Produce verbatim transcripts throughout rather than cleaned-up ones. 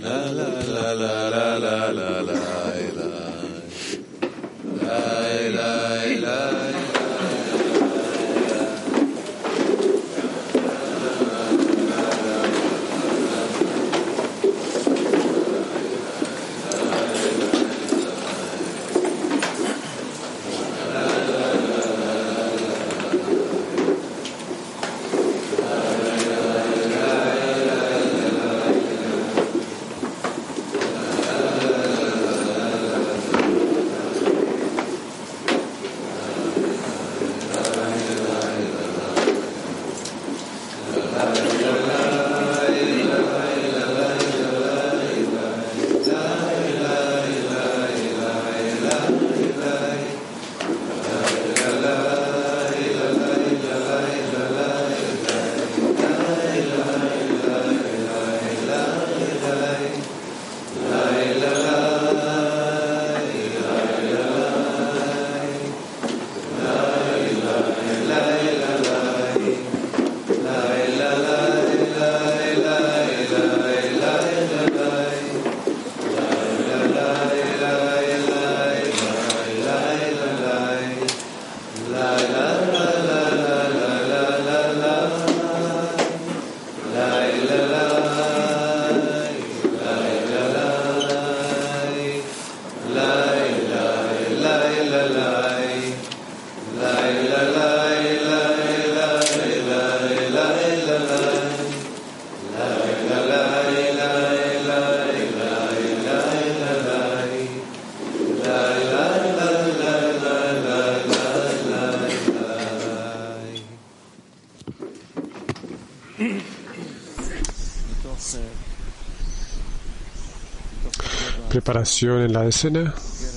Preparación en la decena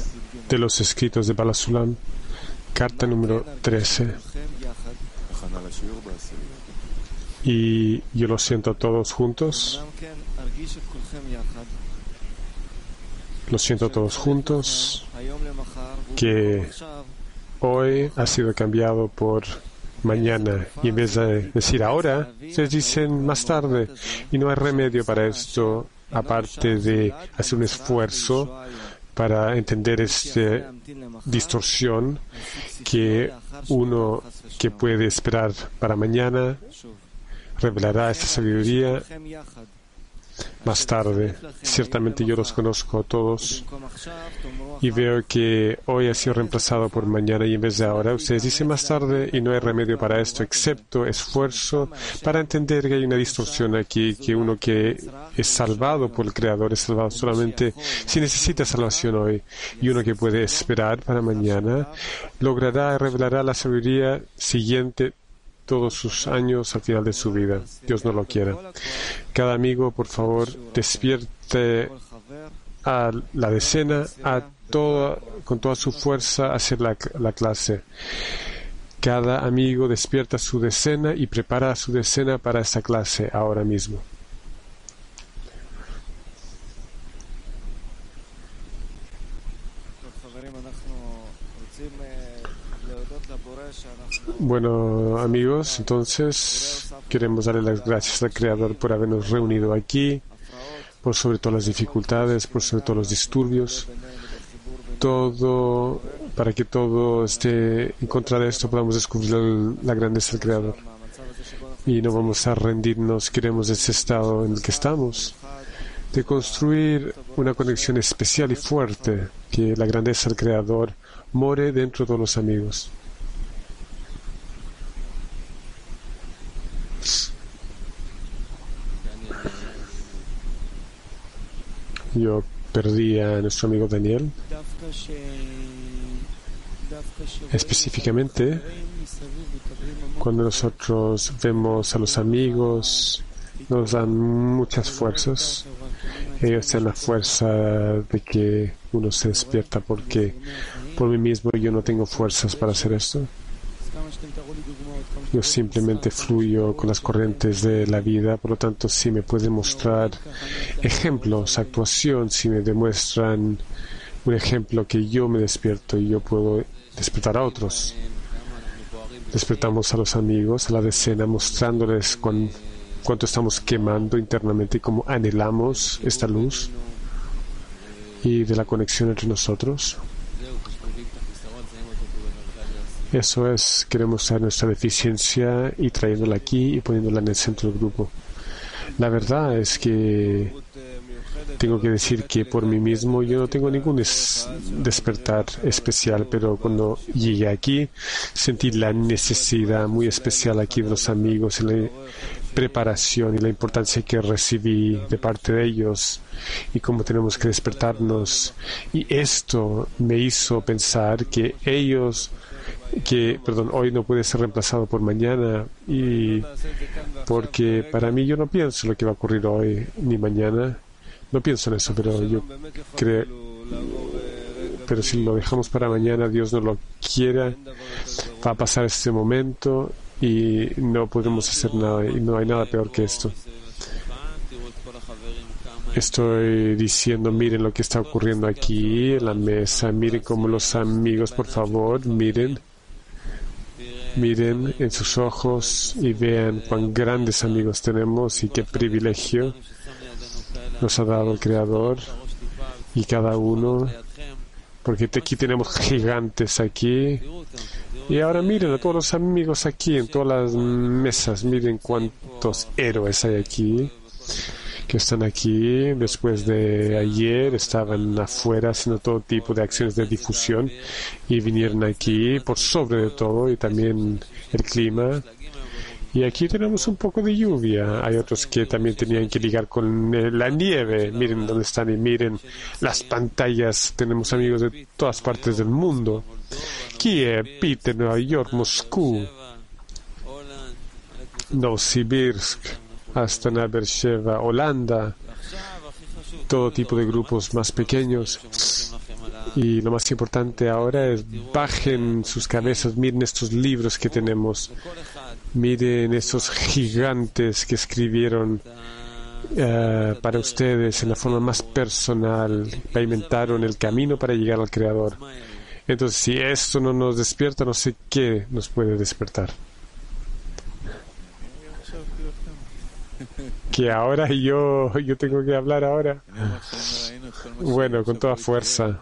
de los escritos de Baal HaSulam, carta número trece. Y yo lo siento todos juntos. Lo siento todos juntos que hoy ha sido cambiado por mañana, y en vez de decir ahora, se dicen más tarde, y no hay remedio para esto aparte de hacer un esfuerzo para entender esta distorsión que uno que puede esperar para mañana revelará esta sabiduría más tarde. Ciertamente yo los conozco a todos y veo que hoy ha sido reemplazado por mañana, y en vez de ahora ustedes dicen más tarde, y no hay remedio para esto excepto esfuerzo para entender que hay una distorsión aquí, que uno que es salvado por el Creador es salvado solamente si necesita salvación hoy, y uno que puede esperar para mañana logrará y revelará la sabiduría siguiente todos sus años al final de su vida. Dios no lo quiera. Cada amigo, por favor, despierte a la decena, a toda, con toda su fuerza a hacer la, la clase. Cada amigo despierta su decena y prepara su decena para esta clase ahora mismo. Bueno, amigos, entonces queremos darle las gracias al Creador por habernos reunido aquí, por sobre todas las dificultades, por sobre todos los disturbios, todo, para que todo esté en contra de esto, podamos descubrir el, la grandeza del Creador. Y no vamos a rendirnos, queremos ese estado en el que estamos, de construir una conexión especial y fuerte, que la grandeza del Creador more dentro de todos los amigos. Yo perdí a nuestro amigo Daniel. Específicamente, cuando nosotros vemos a los amigos, nos dan muchas fuerzas. Ellos tienen la fuerza de que uno se despierta, porque por mí mismo yo no tengo fuerzas para hacer esto. Yo simplemente fluyo con las corrientes de la vida. Por lo tanto, si me pueden mostrar ejemplos, actuación, si me demuestran un ejemplo que yo me despierto y yo puedo despertar a otros. Despertamos a los amigos a la decena, mostrándoles cuán, cuánto estamos quemando internamente y cómo anhelamos esta luz y de la conexión entre nosotros. Eso es, queremos usar nuestra deficiencia y trayéndola aquí y poniéndola en el centro del grupo. La verdad es que tengo que decir que por mí mismo yo no tengo ningún des despertar especial, pero cuando llegué aquí sentí la necesidad muy especial aquí de los amigos, la preparación y la importancia que recibí de parte de ellos y cómo tenemos que despertarnos. Y esto me hizo pensar que ellos que, perdón, hoy no puede ser reemplazado por mañana, y porque para mí yo no pienso lo que va a ocurrir hoy ni mañana, no pienso en eso, pero yo creo, pero si lo dejamos para mañana, Dios no lo quiera, va a pasar este momento y no podemos hacer nada, y no hay nada peor que esto. Estoy diciendo, miren lo que está ocurriendo aquí en la mesa, miren cómo los amigos, por favor, miren, miren en sus ojos y vean cuán grandes amigos tenemos y qué privilegio nos ha dado el Creador y cada uno, porque aquí tenemos gigantes aquí. Y ahora miren a todos los amigos aquí en todas las mesas, miren cuántos héroes hay aquí, que están aquí después de ayer, estaban afuera haciendo todo tipo de acciones de difusión y vinieron aquí por sobre de todo, y también el clima. Y aquí tenemos un poco de lluvia. Hay otros que también tenían que ligar con eh, la nieve. Miren dónde están y miren las pantallas. Tenemos amigos de todas partes del mundo. Kiev, Peter, Nueva York, Moscú, Novosibirsk, Astana, Beersheba, Holanda, todo tipo de grupos más pequeños. Y lo más importante ahora es bajen sus cabezas, miren estos libros que tenemos, miren esos gigantes que escribieron uh, para ustedes en la forma más personal, pavimentaron el camino para llegar al Creador. Entonces, si esto no nos despierta, no sé qué nos puede despertar. Que ahora yo, yo tengo que hablar ahora. Bueno, con toda fuerza.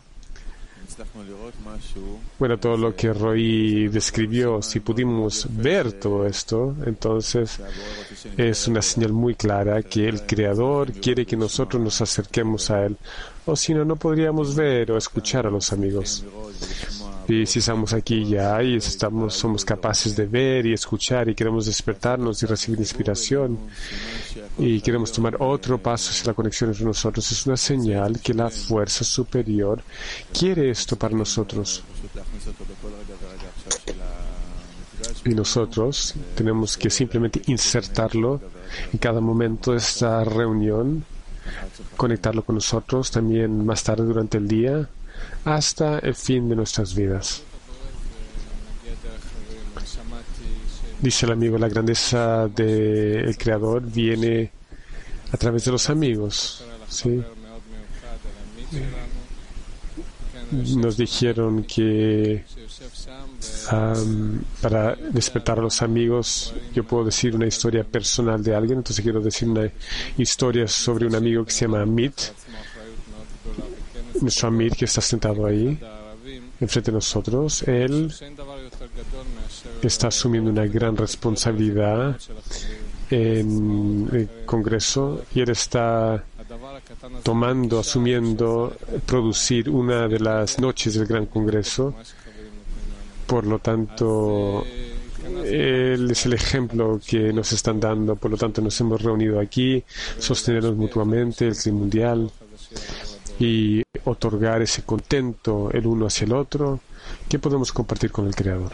Bueno, todo lo que Roy describió, si pudimos ver todo esto, entonces es una señal muy clara que el Creador quiere que nosotros nos acerquemos a Él. O si no, no podríamos ver o escuchar a los amigos. Y si estamos aquí ya y estamos, somos capaces de ver y escuchar y queremos despertarnos y recibir inspiración y queremos tomar otro paso hacia la conexión entre nosotros, es una señal que la fuerza superior quiere esto para nosotros. Y nosotros tenemos que simplemente insertarlo en cada momento de esta reunión, conectarlo con nosotros también más tarde durante el día, hasta el fin de nuestras vidas. Dice el amigo, la grandeza del Creador viene a través de los amigos. ¿Sí? Nos dijeron que um, para despertar a los amigos, yo puedo decir una historia personal de alguien, entonces quiero decir una historia sobre un amigo que se llama Amit. Nuestro Amir, que está sentado ahí enfrente de nosotros, él está asumiendo una gran responsabilidad en el Congreso y él está tomando, asumiendo producir una de las noches del Gran Congreso. Por lo tanto, él es el ejemplo que nos están dando. Por lo tanto, nos hemos reunido aquí, sostenernos mutuamente, el clima mundial, y otorgar ese contento el uno hacia el otro que podemos compartir con el Creador.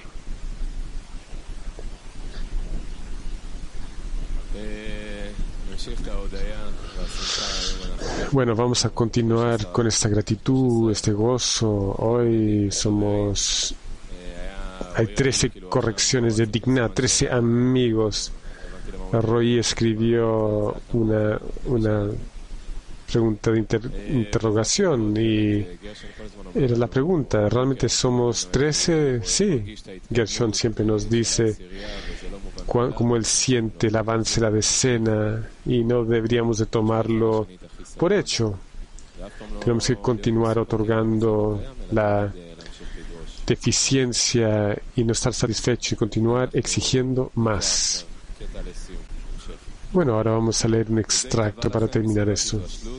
Bueno, vamos a continuar con esta gratitud, este gozo. Hoy somos... Hay trece correcciones de Digna, trece amigos. Roy escribió una... una pregunta de inter interrogación y era la pregunta, ¿realmente somos trece? Sí, Gershon siempre nos dice cómo él siente el avance de la decena, y no deberíamos de tomarlo por hecho. Tenemos que continuar otorgando la deficiencia y no estar satisfecho y continuar exigiendo más. Bueno, ahora vamos a leer un extracto para terminar esto.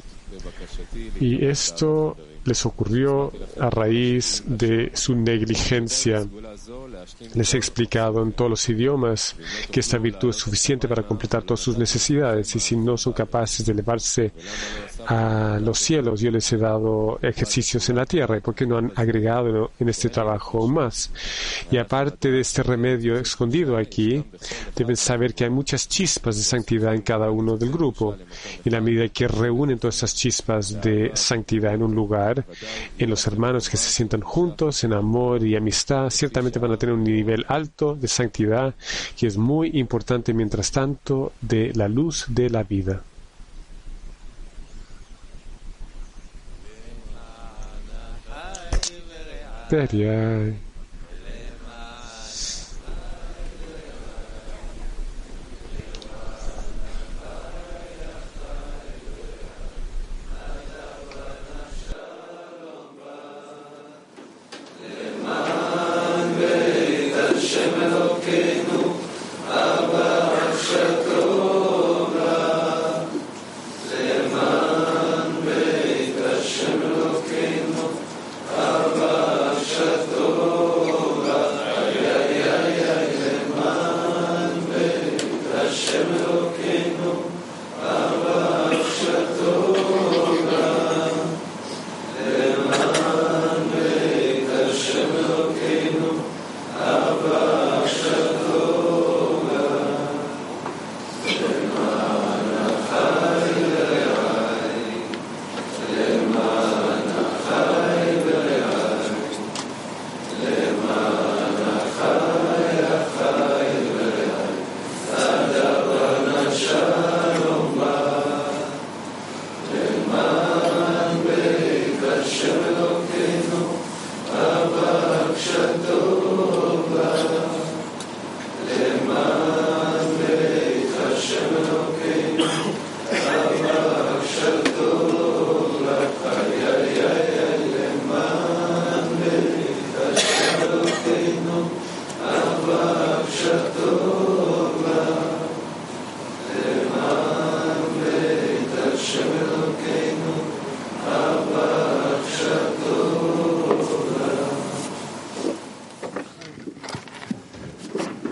Y esto les ocurrió a raíz de su negligencia. Les he explicado en todos los idiomas que esta virtud es suficiente para completar todas sus necesidades, y si no son capaces de elevarse a los cielos, yo les he dado ejercicios en la tierra. ¿Y por qué no han agregado en este trabajo aún más? Y aparte de este remedio escondido aquí, deben saber que hay muchas chispas de santidad en cada uno del grupo. Y la medida que reúnen todas esas chispas de santidad en un lugar, en los hermanos que se sientan juntos en amor y amistad, ciertamente van a tener un nivel alto de santidad, que es muy importante mientras tanto de la luz de la vida. Teriai.